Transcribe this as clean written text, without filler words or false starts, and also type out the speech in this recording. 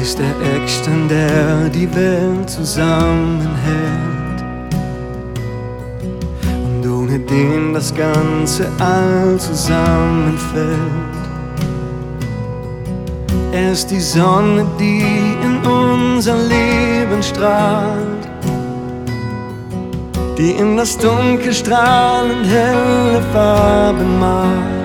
ist der Eckstein, der die Welt zusammenhält und ohne den das ganze All zusammenfällt. Er ist die Sonne, die in unser Leben strahlt, die in das Dunkel strahlend helle Farben malt.